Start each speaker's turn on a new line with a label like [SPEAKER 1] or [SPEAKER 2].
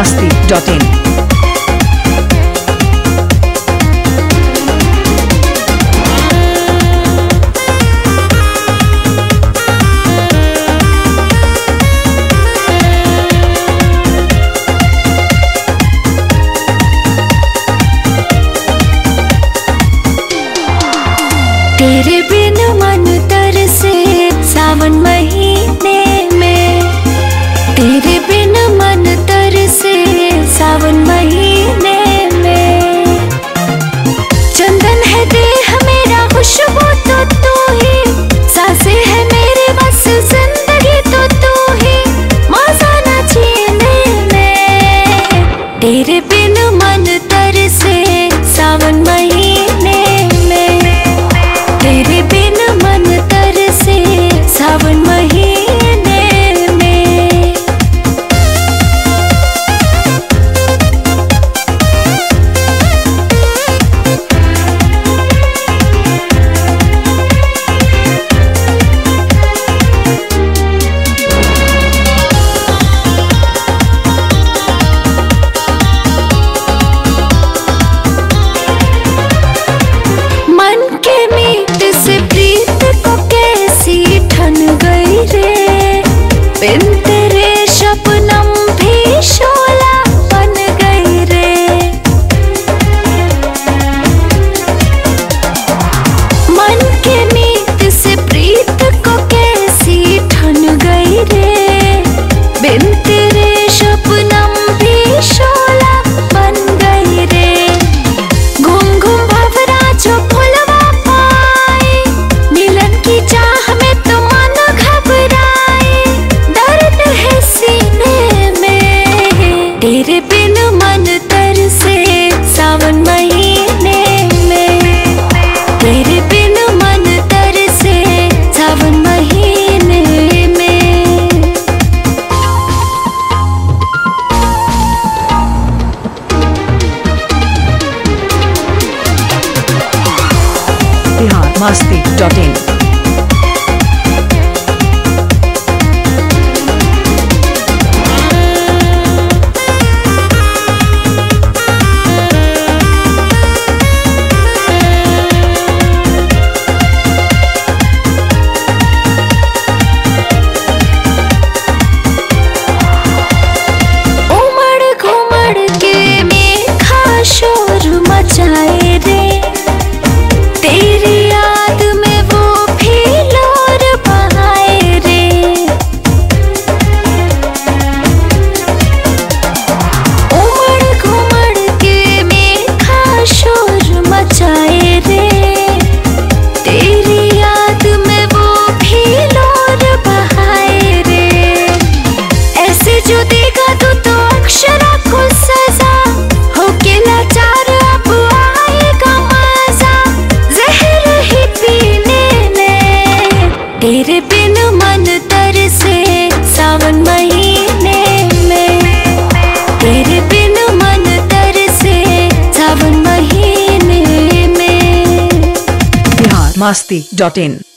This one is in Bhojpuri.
[SPEAKER 1] biharmasti.in।
[SPEAKER 2] तेरे बिन मन तरसे सावन महीने में, तेरे बिन मन तरसे सावन महीने में। चंदन है देह मेरा, खुशबू तो तू ही, सांसें है मेरे बस जिंदगी तो तू ही, मजा न जीने में। तेरे बिन मन तरसे सावन महीने में, तेरे बिन मन तरसे सावन महीने में। मन के मीत से प्रीत को कैसी ठन गई रे, बिन तेरे शबनम भी शोला बन गई रे। मन के मीत से प्रीत को कैसी ठन गई रे, बिन तेरे शबनम भी शोला बन गई रे। घूम घूम भंवरा जो फुलवा पाए, मिलन की चाह में तो मन घबराए, दर्द है सीने में। तेरे बिन मन तरसे सावन महीने में, तेरे बिन मन तरसे सावन महीने में।
[SPEAKER 1] biharmasti.in।
[SPEAKER 2] उमड़ घुमड़ के मेघा शोर मचाए रे, तेरी याद में वो भी लोर बहाए रे। उमड़ घुमड़ के मेघा शोर मचाए रे, तेरी याद में वो भी लोर बहाए रे। ऐसे जो देगा तो अक्षरा को सजा, होके लाचार अब आएगा मजा, जहर ही पीने में। तेरे बिन मन तरसे सावन महीने में, तेरे बिन मन तरसे सावन महीने में।
[SPEAKER 1] biharmasti.in।